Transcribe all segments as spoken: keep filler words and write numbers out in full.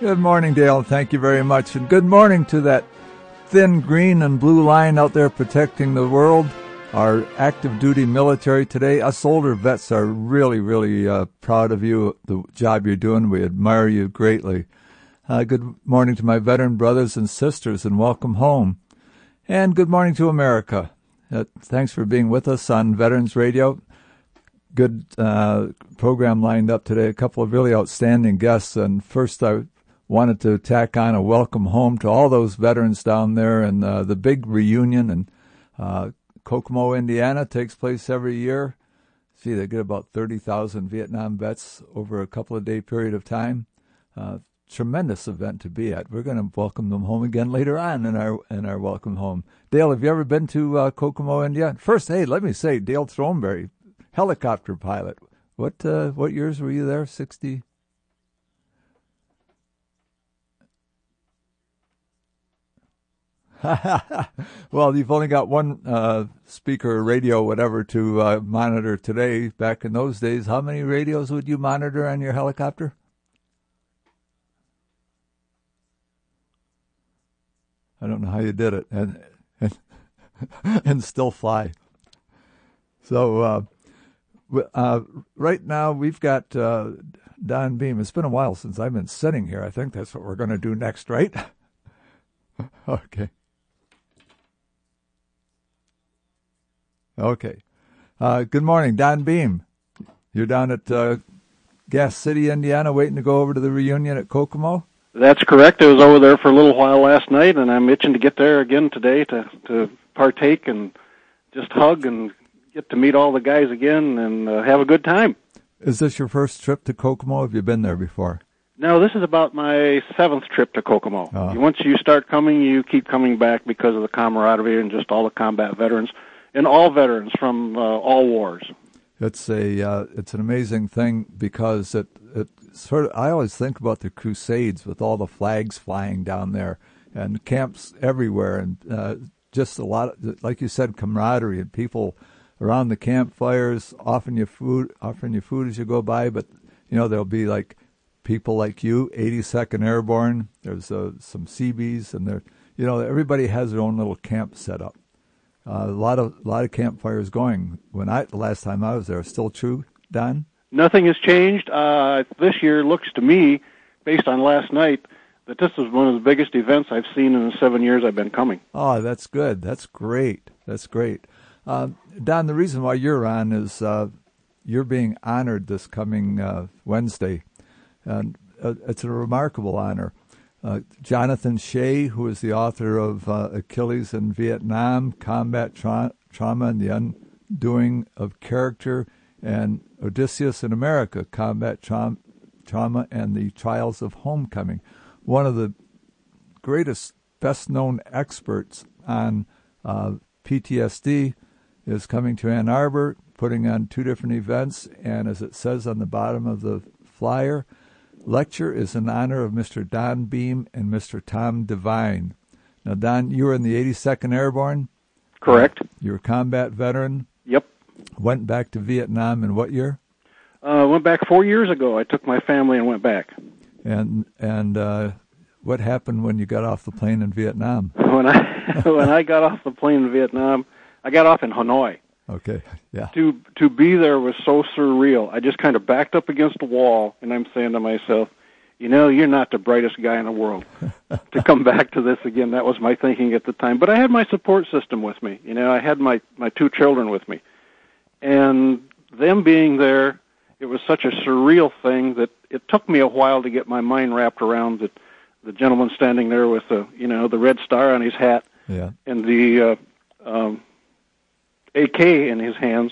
Good morning, Dale. Thank you very much. And good morning to that thin green and blue line out there protecting the world. Our active duty military today. Us older vets are really, really uh, proud of you, the job you're doing. We admire you greatly. Uh, good morning to my veteran brothers and sisters, and welcome home. And good morning to America. Uh, thanks for being with us on Veterans Radio. Good uh, program lined up today. A couple of really outstanding guests. And first, I wanted to tack on a welcome home to all those veterans down there, and uh, the big reunion in uh, Kokomo, Indiana, takes place every year. See, they get about thirty thousand Vietnam vets over a couple of day period of time. Uh, tremendous event to be at. We're going to welcome them home again later on in our in our welcome home. Dale, have you ever been to uh, Kokomo, India? First, hey, let me say, Dale Throneberry, helicopter pilot. What uh, what years were you there? Sixty. Well, you've only got one uh, speaker, radio, whatever, to uh, monitor today. Back in those days, how many radios would you monitor on your helicopter? I don't know how you did it, and and, and still fly. So uh, uh, right now we've got uh, Don Beam. It's been a while since I've been sitting here. I think that's what we're going to do next, right? Okay. Okay. Uh, good morning, Don Beam. You're down at uh, Gas City, Indiana, waiting to go over to the reunion at Kokomo? That's correct. I was over there for a little while last night, and I'm itching to get there again today to, to partake and just hug and get to meet all the guys again and uh, have a good time. Is this your first trip to Kokomo? Have you been there before? No, this is about my seventh trip to Kokomo. Oh. Once you start coming, you keep coming back because of the camaraderie and just all the combat veterans. And all veterans from uh, all wars. It's a uh, it's an amazing thing because it it sort of I always think about the Crusades with all the flags flying down there and camps everywhere, and uh, just a lot of, like you said, camaraderie and people around the campfires offering you food offering you food as you go by. But you know, there'll be like people like you, eighty-second Airborne. There's uh, some Seabees, and there you know everybody has their own little camp set up. Uh, a lot of a lot of campfires going. When I the last time I was there, still true, Don? Nothing has changed. Uh, this year looks to me, based on last night, that this is one of the biggest events I've seen in the seven years I've been coming. Oh, that's good. That's great. That's great. Uh, Don, the reason why you're on is uh, you're being honored this coming uh, Wednesday, and uh, it's a remarkable honor. Uh, Jonathan Shea, who is the author of uh, Achilles in Vietnam, Combat Tra- Trauma and the Undoing of Character, and Odysseus in America, Combat Tra- Trauma and the Trials of Homecoming. One of the greatest, best-known experts on uh, P T S D is coming to Ann Arbor, putting on two different events, and as it says on the bottom of the flyer, lecture is in honor of Mister Don Beam and Mister Tom Devine. Now, Don, you were in the eighty-second Airborne? Correct. Uh, you're a combat veteran? Yep. Went back to Vietnam in what year? Uh, went back four years ago. I took my family and went back. And and uh, what happened when you got off the plane in Vietnam? When I when I got off the plane in Vietnam, I got off in Hanoi. Okay, yeah. To to be there was so surreal. I just kind of backed up against the wall, and I'm saying to myself, you know, you're not the brightest guy in the world to come back to this again. That was my thinking at the time. But I had my support system with me. You know, I had my, my two children with me. And them being there, it was such a surreal thing that it took me a while to get my mind wrapped around that the gentleman standing there with the, you know, the red star on his hat, yeah, and the uh, um, A K in his hands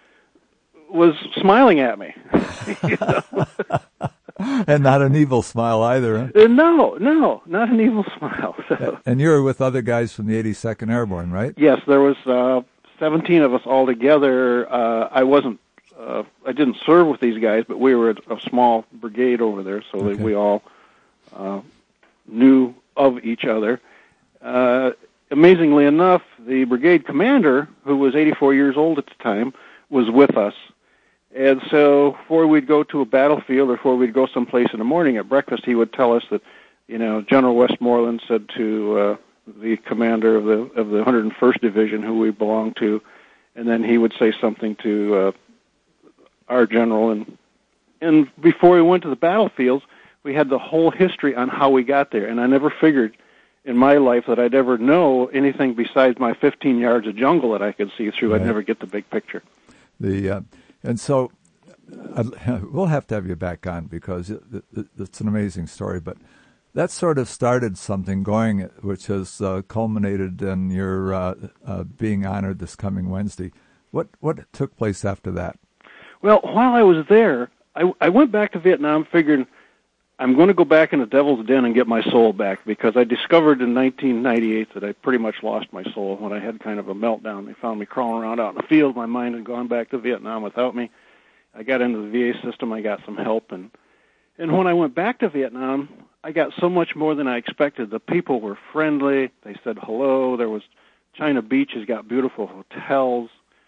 was smiling at me. You know? And not an evil smile either, huh? Uh, no, no, not an evil smile. So. And you were with other guys from the eighty-second Airborne, right? Yes, there was uh, seventeen of us all together. Uh, I wasn't, uh, I didn't serve with these guys, but we were a, a small brigade over there, so okay. that we all uh, knew of each other. Uh, amazingly enough, the brigade commander, who was eighty-four years old at the time, was with us. And so before we'd go to a battlefield or before we'd go someplace in the morning at breakfast, he would tell us that you know, General Westmoreland said to uh, the commander of the of the one hundred first Division, who we belonged to, and then he would say something to uh, our general, and and before we went to the battlefields, we had the whole history on how we got there, and I never figured in my life that I'd ever know anything besides my fifteen yards of jungle that I could see through. Right. I'd never get the big picture. The uh, and so uh, we'll have to have you back on because it, it, it's an amazing story, but that sort of started something going, which has uh, culminated in your uh, uh, being honored this coming Wednesday. What what took place after that? Well, while I was there, I, I went back to Vietnam figuring I'm going to go back in the devil's den and get my soul back, because I discovered in nineteen ninety-eight that I pretty much lost my soul when I had kind of a meltdown. They found me crawling around out in the field. My mind had gone back to Vietnam without me. I got into the V A system. I got some help. And, and when I went back to Vietnam, I got so much more than I expected. The people were friendly. They said hello. There was China Beach has got beautiful hotels.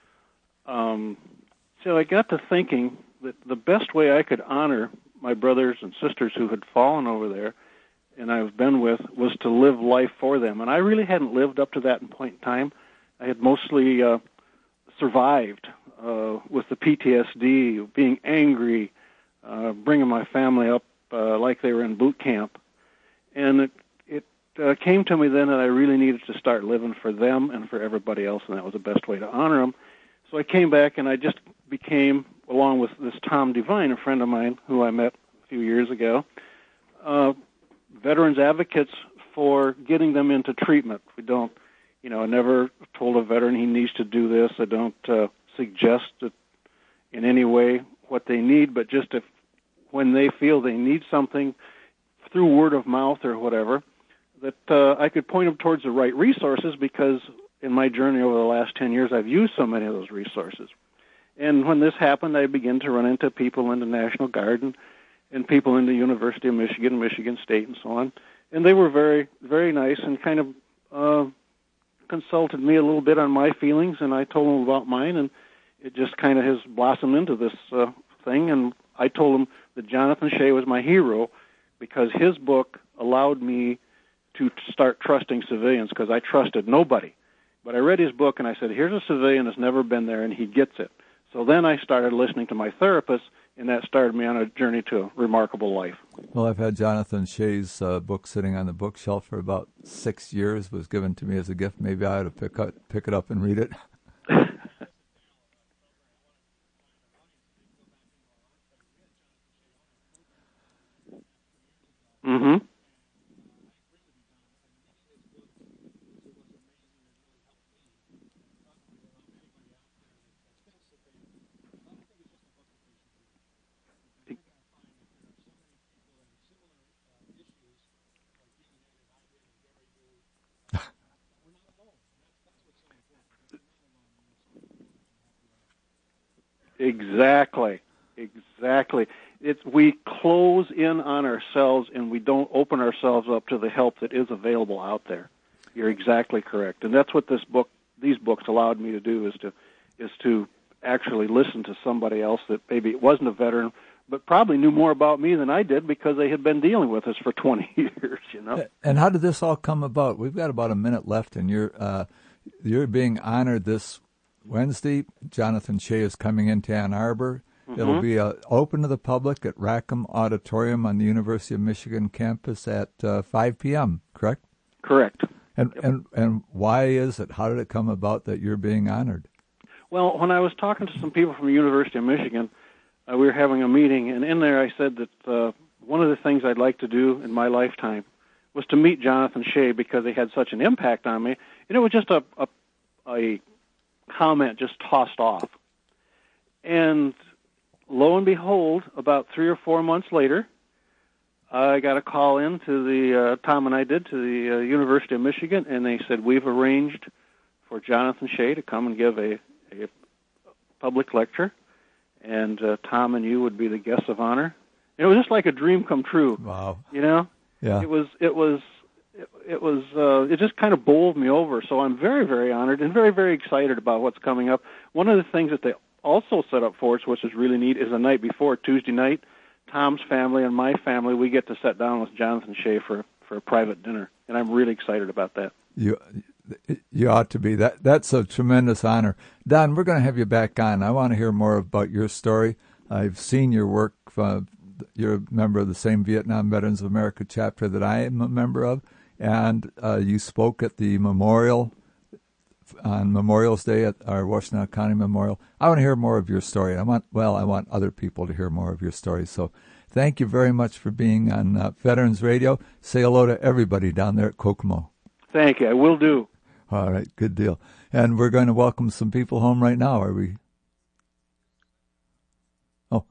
Um, so I got to thinking that the best way I could honor my brothers and sisters who had fallen over there and I've been with was to live life for them. And I really hadn't lived up to that point in time. I had mostly uh, survived uh, with the P T S D, being angry, uh, bringing my family up uh, like they were in boot camp. And it, it uh, came to me then that I really needed to start living for them and for everybody else, and that was the best way to honor them. So I came back and I just became, along with this Tom Devine, a friend of mine who I met a few years ago, uh, veterans advocates for getting them into treatment. We don't, you know, I never told a veteran he needs to do this. I don't uh, suggest it in any way what they need, but just if when they feel they need something through word of mouth or whatever, that uh, I could point them towards the right resources, because in my journey over the last ten years, I've used so many of those resources. And when this happened, I began to run into people in the National Guard and, and people in the University of Michigan, Michigan State, and so on. And they were very, very nice and kind of uh, consulted me a little bit on my feelings, and I told them about mine, and it just kind of has blossomed into this uh, thing. And I told them that Jonathan Shea was my hero because his book allowed me to start trusting civilians, because I trusted nobody. But I read his book, and I said, here's a civilian that's never been there, and he gets it. So then I started listening to my therapist, and that started me on a journey to a remarkable life. Well, I've had Jonathan Shea's uh, book sitting on the bookshelf for about six years. It was given to me as a gift. Maybe I ought to pick, up, pick it up and read it. Mm-hmm. Exactly, exactly. It's we close in on ourselves and we don't open ourselves up to the help that is available out there. You're exactly correct, and that's what this book, these books, allowed me to do is to is to actually listen to somebody else that maybe wasn't a veteran, but probably knew more about me than I did because they had been dealing with this for twenty years. You know. And how did this all come about? We've got about a minute left, and you're uh, you're being honored this Wednesday. Jonathan Shea is coming into Ann Arbor. Mm-hmm. It'll be uh, open to the public at Rackham Auditorium on the University of Michigan campus at uh, five p.m., correct? Correct. And, yep. and and why is it? How did it come about that you're being honored? Well, when I was talking to some people from the University of Michigan, uh, we were having a meeting, and in there I said that uh, one of the things I'd like to do in my lifetime was to meet Jonathan Shea because he had such an impact on me. And it was just a, a, a comment just tossed off. And lo and behold, about three or four months later, I got a call in to the, uh, Tom and I did, to the uh, University of Michigan, and they said, we've arranged for Jonathan Shea to come and give a, a public lecture, and uh, Tom and you would be the guests of honor. And it was just like a dream come true. Wow. You know? Yeah. It was, it was, it, it was, uh, it just kind of bowled me over. So I'm very, very honored and very, very excited about what's coming up. One of the things that they also set up for us, which is really neat, is the night before, Tuesday night, Tom's family and my family, we get to sit down with Jonathan Shea for, for a private dinner, and I'm really excited about that. You you ought to be. That That's a tremendous honor. Don, we're going to have you back on. I want to hear more about your story. I've seen your work. Uh, you're a member of the same Vietnam Veterans of America chapter that I am a member of, and uh, you spoke at the memorial on Memorial's Day at our Washtenaw County Memorial. I want to hear more of your story. I want, well, I want other people to hear more of your story. So thank you very much for being on uh, Veterans Radio. Say hello to everybody down there at Kokomo. Thank you. I will do. All right, good deal. And we're going to welcome some people home right now, are we? Oh.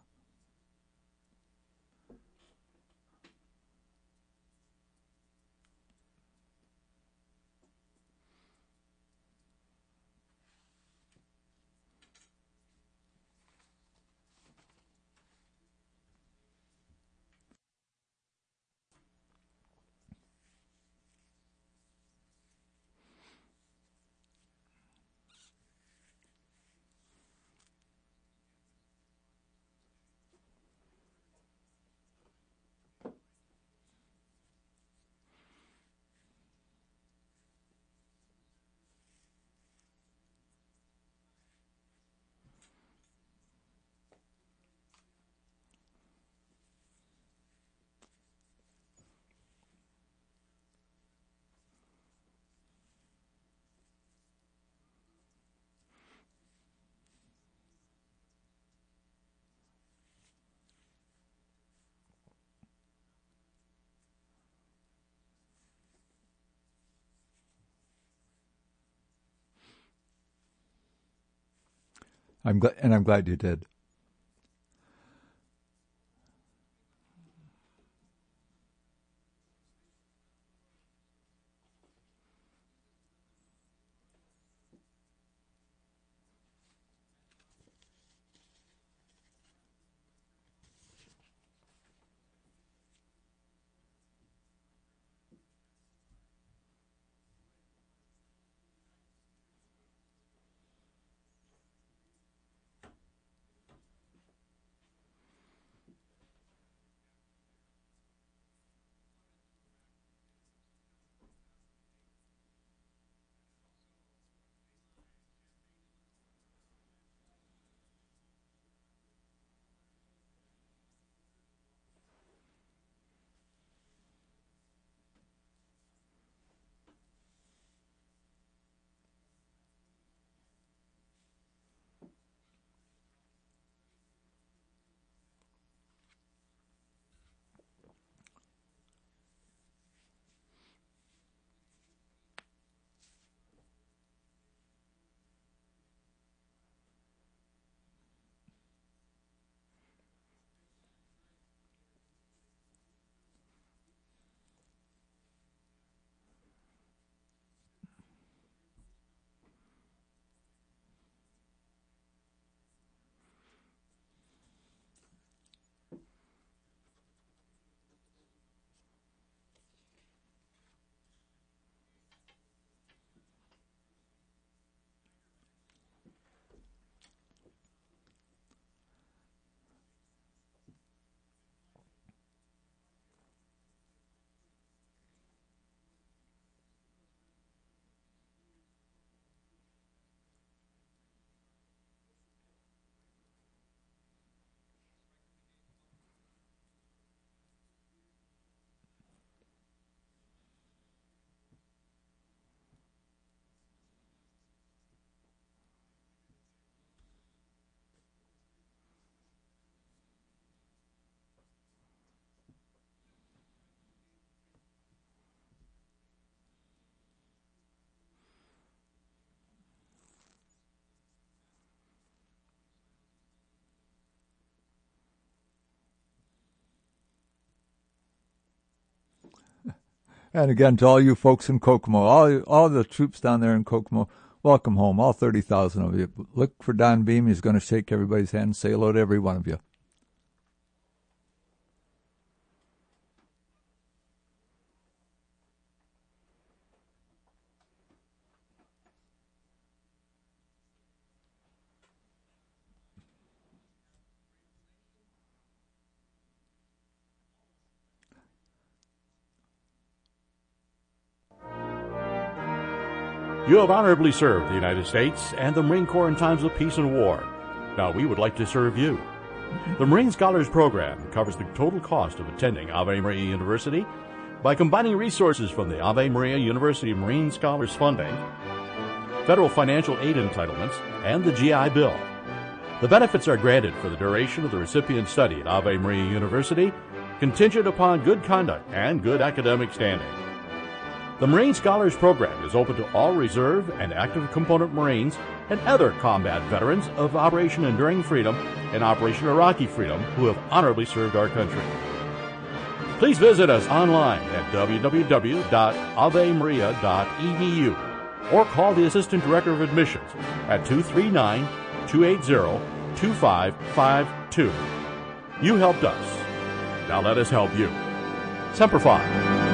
I'm glad, and I'm glad you did. And again, to all you folks in Kokomo, all all the troops down there in Kokomo, welcome home, all thirty thousand of you. Look for Don Beam. He's going to shake everybody's hand and say hello to every one of you. You have honorably served the United States and the Marine Corps in times of peace and war. Now we would like to serve you. The Marine Scholars Program covers the total cost of attending Ave Maria University by combining resources from the Ave Maria University Marine Scholars Funding, federal financial aid entitlements, and the G I Bill. The benefits are granted for the duration of the recipient's study at Ave Maria University, contingent upon good conduct and good academic standing. The Marine Scholars Program is open to all reserve and active component Marines and other combat veterans of Operation Enduring Freedom and Operation Iraqi Freedom who have honorably served our country. Please visit us online at w w w dot ave maria dot e d u or call the Assistant Director of Admissions at two three nine, two eight zero, two five five two. You helped us. Now let us help you. Semper Fi.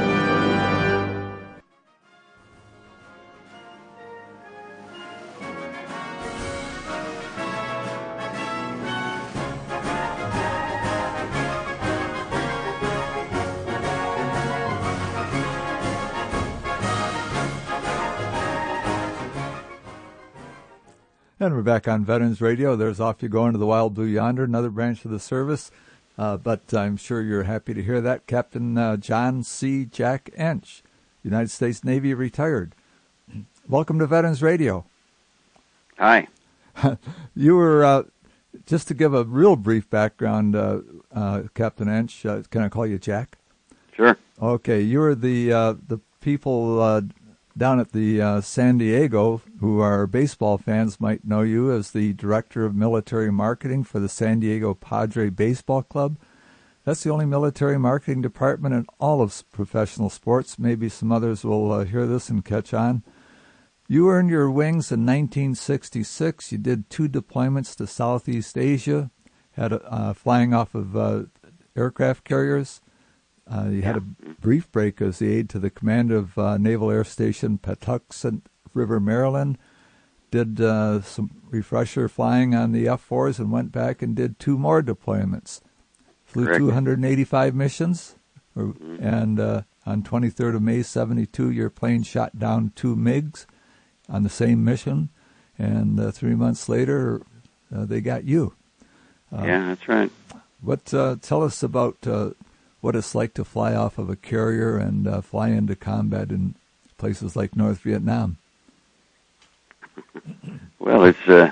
And we're back on Veterans Radio. There's Off You Go Into the Wild Blue Yonder, another branch of the service. Uh, but I'm sure you're happy to hear that. Captain uh, John C. Jack Ench, United States Navy, retired. Welcome to Veterans Radio. Hi. You were, uh, just to give a real brief background, uh, uh, Captain Ench, uh, can I call you Jack? Sure. Okay, you were the, uh, the people uh, down at the uh, San Diego, who are baseball fans might know you as the Director of Military Marketing for the San Diego Padre Baseball Club. That's the only military marketing department in all of professional sports. Maybe some others will uh, hear this and catch on. You earned your wings in nineteen sixty-six. You did two deployments to Southeast Asia, had a, uh, flying off of uh, aircraft carriers. Uh, you yeah. had a brief break as the aide to the commander of uh, Naval Air Station Patuxent River, Maryland. Did uh, some refresher flying on the F fours and went back and did two more deployments. Flew Correct. two hundred eighty-five missions, or, mm-hmm. and uh, on twenty-third of May, seventy-two, your plane shot down two MiGs on the same mission, and uh, three months later, uh, they got you. Uh, yeah, that's right. What? Uh, tell us about uh, what it's like to fly off of a carrier and uh, fly into combat in places like North Vietnam. Well, it's, uh,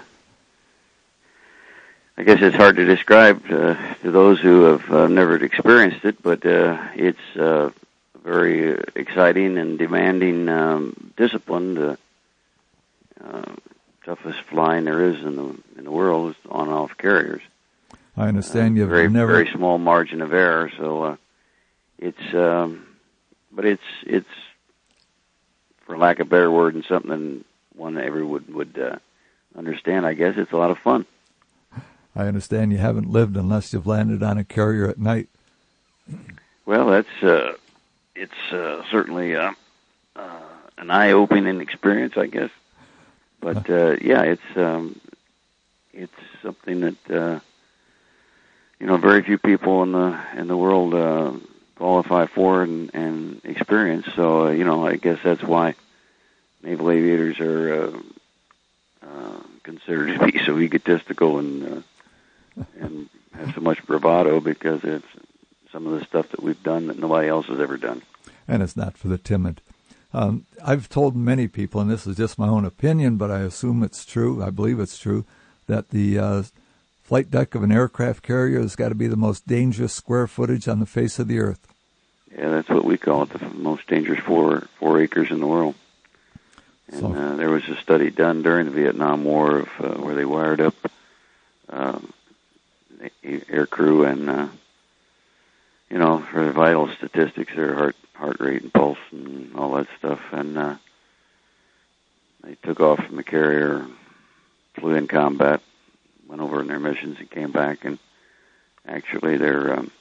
I guess it's hard to describe uh, to those who have uh, never experienced it, but uh, it's uh, very exciting and demanding um, discipline. To, uh, toughest flying there is in the in the world is on and off carriers. I understand uh, you've very, never very small margin of error, so uh, it's, um, but it's it's for lack of a better word, and something one that everyone would would uh, understand. I guess it's a lot of fun. I understand you haven't lived unless you've landed on a carrier at night. Well, that's uh, it's uh, certainly uh, uh, an eye-opening experience, I guess. But uh, yeah, it's um, it's something that uh, you know very few people in the in the world uh, qualify for and, and experience. So uh, you know, I guess that's why naval aviators are uh, uh, considered to be so egotistical and uh, and have so much bravado, because it's some of the stuff that we've done that nobody else has ever done. And it's not for the timid. Um, I've told many people, and this is just my own opinion, but I assume it's true, I believe it's true, that the uh, flight deck of an aircraft carrier has got to be the most dangerous square footage on the face of the earth. Yeah, that's what we call it, the most dangerous four four acres in the world. And so, uh, there was a study done during the Vietnam War of uh, where they wired up uh, air crew and, uh, you know, for the vital statistics, their heart heart rate and pulse and all that stuff. And uh, they took off from the carrier, flew in combat, went over in their missions and came back. And actually their um,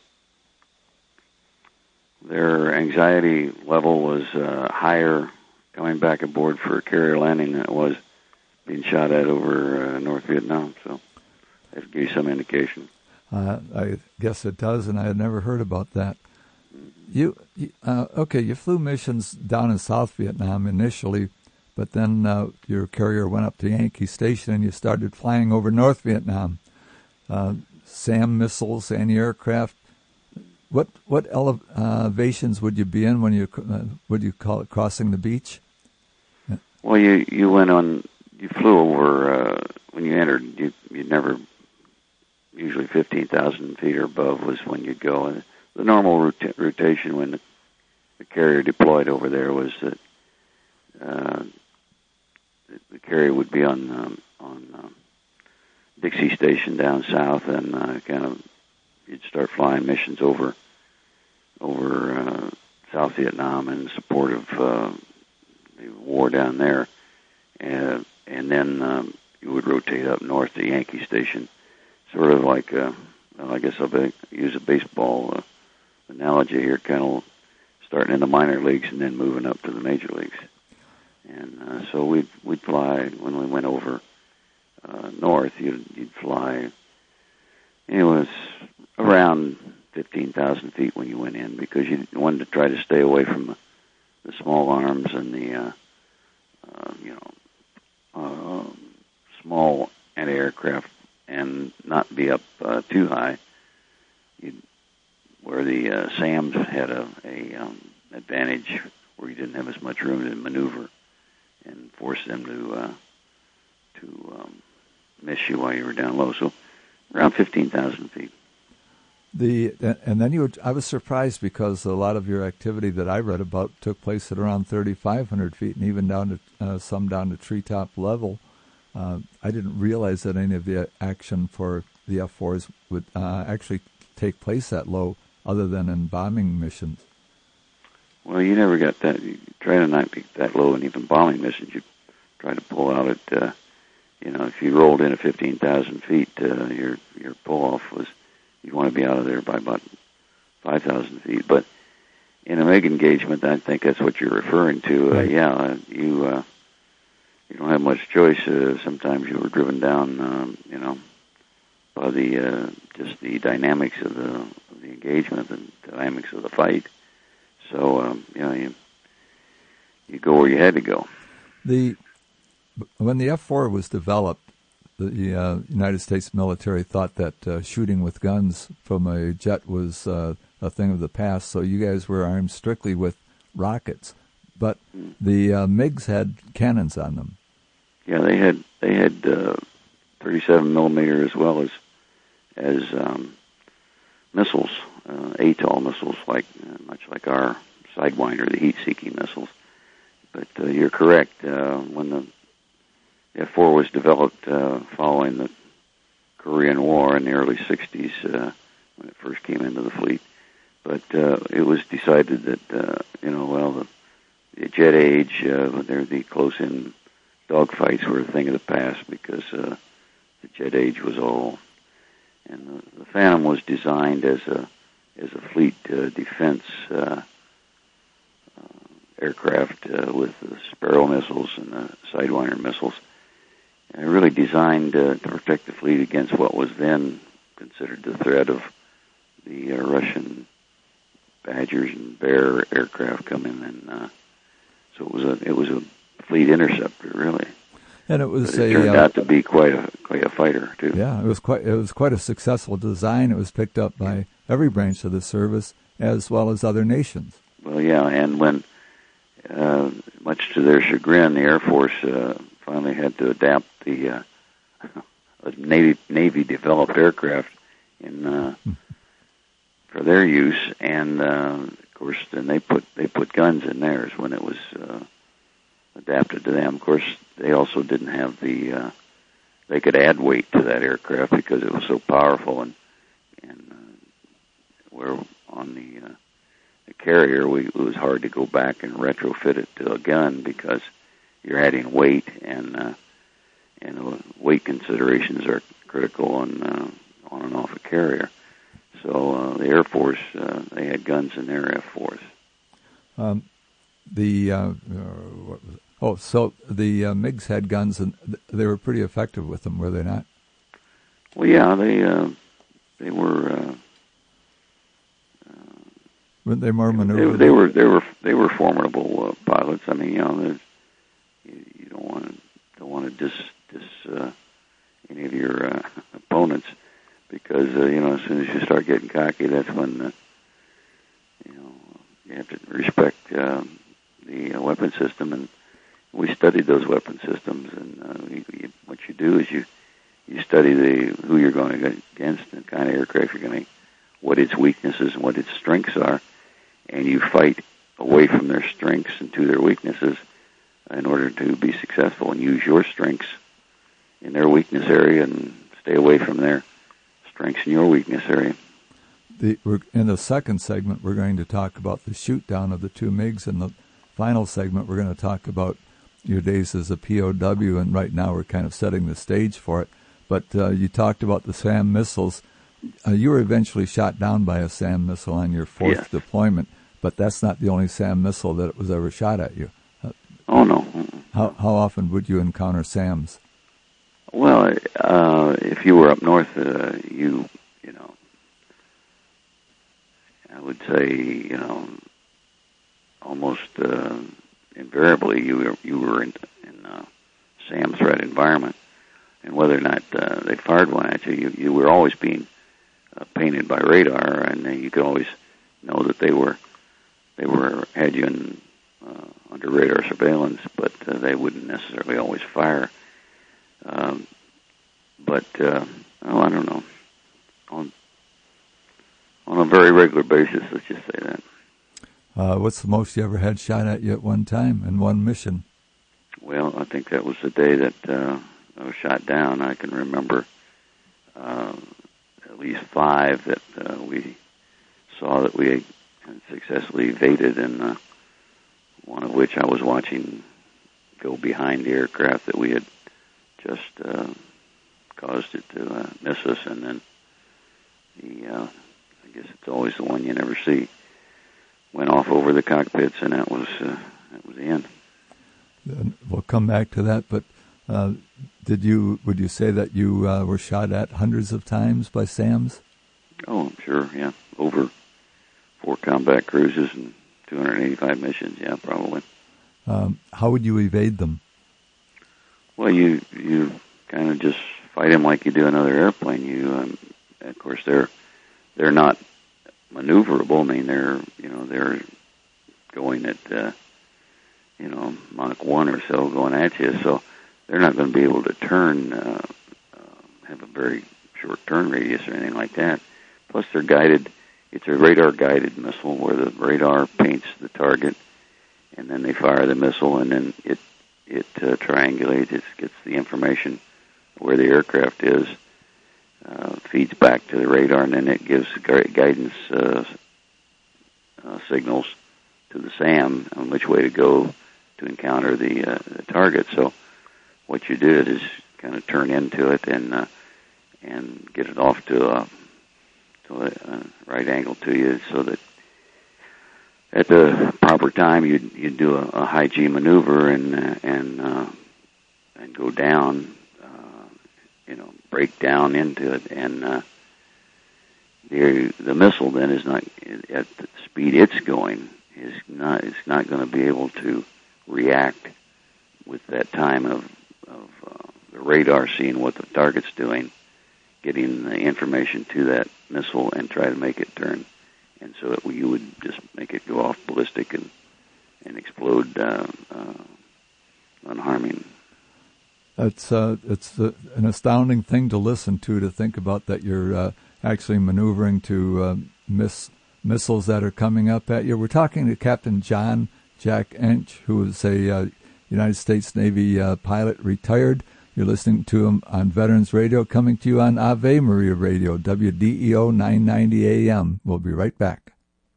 their anxiety level was uh, higher coming back aboard for a carrier landing than it was being shot at over uh, North Vietnam. So that gives you some indication. Uh, I guess it does, and I had never heard about that. You, uh, okay, you flew missions down in South Vietnam initially, but then uh, your carrier went up to Yankee Station and you started flying over North Vietnam. Uh, SAM missiles, anti-aircraft. What what elevations would you be in when you uh, would you call it crossing the beach? Well, you you went on. You flew over uh, when you entered. You you never usually fifteen thousand feet or above was when you'd go. And the normal rota- rotation when the, the carrier deployed over there was that uh, the carrier would be on um, on um, Dixie Station down south, and uh, kind of you'd start flying missions over over uh, South Vietnam in support of uh, the war down there, and and then um, you would rotate up north to Yankee Station, sort of like uh, well, I guess I'll be, use a baseball uh, analogy here, kind of starting in the minor leagues and then moving up to the major leagues, and uh, so we'd we'd fly when we went over uh, north. You'd you'd fly. It was around fifteen thousand feet when you went in because you wanted to try to stay away from the, the small arms and the, uh, uh, you know, uh, small anti-aircraft and not be up uh, too high. You'd, where the uh, SAMs had a, a um, advantage where you didn't have as much room to maneuver and force them to uh, to um, miss you while you were down low. So around fifteen thousand feet. The and then you, would, I was surprised because a lot of your activity that I read about took place at around thirty-five hundred feet and even down to uh, some down to treetop level. Uh, I didn't realize that any of the action for the F fours would uh, actually take place that low, other than in bombing missions. Well, you never got that. You try to not be that low in even bombing missions. You try to pull out at, uh, you know, if you rolled in at fifteen thousand feet, uh, your your pull off was. You want to be out of there by about five thousand feet. But in a MiG engagement, I think that's what you're referring to. Uh, yeah, you uh, you don't have much choice. Uh, sometimes you were driven down, um, you know, by the uh, just the dynamics of the of the engagement and dynamics of the fight. So um, you know, you you go where you had to go. The when the F four was developed, the uh, United States military thought that uh, shooting with guns from a jet was uh, a thing of the past, so you guys were armed strictly with rockets. But the uh, MiGs had cannons on them. Yeah, they had they had uh, thirty-seven millimeter as well as as um, missiles, uh, A T O L missiles, like uh, much like our Sidewinder, the heat-seeking missiles. But uh, you're correct. Uh, when the F four was developed uh, following the Korean War in the early sixties uh, when it first came into the fleet. But uh, it was decided that, uh, you know, well, the, the jet age, uh, there the close-in dogfights were a thing of the past because uh, the jet age was all. And the, the Phantom was designed as a as a fleet uh, defense uh, uh, aircraft uh, with the Sparrow missiles and the Sidewinder missiles. And really designed uh, to protect the fleet against what was then considered the threat of the uh, Russian Badgers and Bear aircraft coming, and uh, so it was a it was a fleet interceptor, really. And it was but it a, turned uh, out to be quite a quite a fighter too. Yeah, it was quite it was quite a successful design. It was picked up by every branch of the service as well as other nations. Well, yeah, and when uh, much to their chagrin, the Air Force uh, finally had to adapt the uh, Navy Navy developed aircraft in uh, for their use, and uh, of course, then they put they put guns in theirs when it was uh, adapted to them. Of course, they also didn't have the uh, they could add weight to that aircraft because it was so powerful, and and uh, where on the, uh, the carrier, we, it was hard to go back and retrofit it to a gun because you're adding weight, and uh, and uh, weight considerations are critical on uh, on and off a carrier. So uh, the Air Force, uh, they had guns in their F fours. Um, the uh, uh, what was it? Oh, so the uh, MiGs had guns, and they were pretty effective with them, were they not? Well, yeah, they uh, they were. Uh, Weren't they more maneuverable? They, they were they were they were formidable uh, pilots. I mean, you know, you, don't want to don't want to dis dis uh, any of your uh, opponents, because uh, you know, as soon as you start getting cocky, that's when uh, you know you have to respect um, the uh, weapon system. And we studied those weapon systems, and uh, you, you, what you do is you you study the who you're going against, and the kind of aircraft you're going to, what its weaknesses and what its strengths are, and you fight away from their strengths and to their weaknesses in order to be successful, and use your strengths in their weakness area and stay away from their strengths in your weakness area. The, we're, in the second segment, we're going to talk about the shoot down of the two MiGs. In the final segment, we're going to talk about your days as a P O W, and right now we're kind of setting the stage for it. But uh, you talked about the SAM missiles. Uh, you were eventually shot down by a SAM missile on your fourth yes. deployment, but that's not the only SAM missile that was ever shot at you. Uh, oh, no. How, how often would you encounter SAMs? Well, uh, if you were up north, uh, you, you know, I would say, you know, almost uh, invariably you were, you were in, in uh, SAM threat environment. And whether or not uh, they fired one at you, you, you were always being uh, painted by radar, and uh, you could always know that they were they were had you in, uh, under radar surveillance, but uh, they wouldn't necessarily always fire. Um, but uh, oh, I don't know, on on a very regular basis, let's just say that. Uh, what's the most you ever had shot at you at one time in one mission? Well, I think that was the day that uh, I was shot down. I can remember uh, at least five that uh, we saw that we had successfully evaded, and uh, one of which I was watching go behind the aircraft that we had just uh, caused it to uh, miss us, and then the, uh, I guess it's always the one you never see, went off over the cockpits, and that was uh, that was the end. We'll come back to that, but uh, did you? Would you say that you uh, were shot at hundreds of times by SAMs? Oh, I'm sure, yeah. Over four combat cruises and two hundred eighty-five missions, yeah, probably. Um, how would you evade them? Well, you you kind of just fight them like you do another airplane. You, um, of course, they're they're not maneuverable. I mean, they're you know they're going at uh, you know Mach one or so going at you, so they're not going to be able to turn, uh, uh, have a very short turn radius or anything like that. Plus, they're guided. It's a radar-guided missile where the radar paints the target, and then they fire the missile, and then it it uh, triangulates, it gets the information where the aircraft is, uh, feeds back to the radar, and then it gives guidance uh, uh, signals to the SAM on which way to go to encounter the, uh, the target. So what you did is kind of turn into it and uh, and get it off to a, to a right angle to you, so that at the proper time you'd you'd do a, a high G maneuver and uh, and uh, and go down, uh, you know, break down into it, and uh, the the missile then is not at the speed it's going is not it's not going to be able to react with that time of of uh, the radar seeing what the target's doing, getting the information to that missile and try to make it turn. And so it, you would just make it go off ballistic and and explode, uh, uh, unharming. It's uh, it's uh, an astounding thing to listen to, to think about that you're uh, actually maneuvering to uh, miss missiles that are coming up at you. We're talking to Captain John Jack Ench, who is a uh, United States Navy uh, pilot, retired. You're listening to him on Veterans Radio, coming to you on Ave Maria Radio, W D E O nine ninety A M. We'll be right back.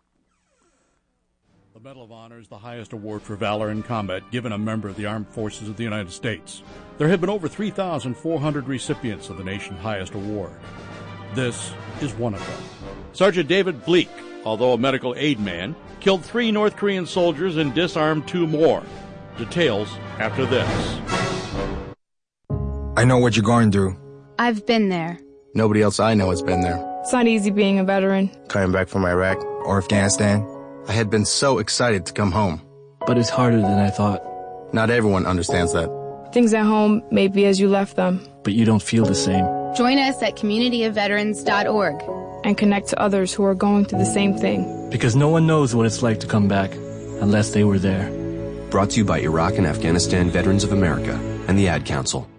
The Medal of Honor is the highest award for valor in combat given a member of the Armed Forces of the United States. There have been over three thousand four hundred recipients of the nation's highest award. This is one of them. Sergeant David Bleak, although a medical aid man, killed three North Korean soldiers and disarmed two more. Details after this. I know what you're going through. I've been there. Nobody else I know has been there. It's not easy being a veteran. Coming back from Iraq or Afghanistan, I had been so excited to come home. But it's harder than I thought. Not everyone understands that. Things at home may be as you left them, but you don't feel the same. Join us at community of veterans dot org and connect to others who are going through the same thing. Because no one knows what it's like to come back unless they were there. Brought to you by Iraq and Afghanistan Veterans of America and the Ad Council.